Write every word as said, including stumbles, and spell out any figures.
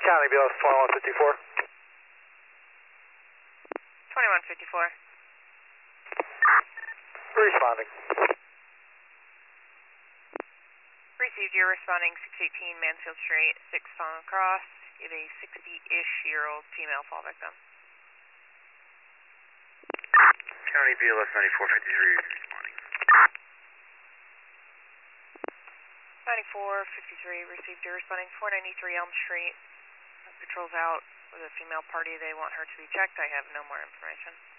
County B L S twenty-one fifty-four. twenty-one fifty-four. Responding. Received, you're responding six eighteen Mansfield Street, six Fallen Cross. You have a sixty-ish year old female fall victim. County B L S ninety-four fifty-three responding. ninety-four fifty-three, received, you're responding four ninety-three Elm Street. Patrol's out with a female party. They want her to be checked. I have no more information.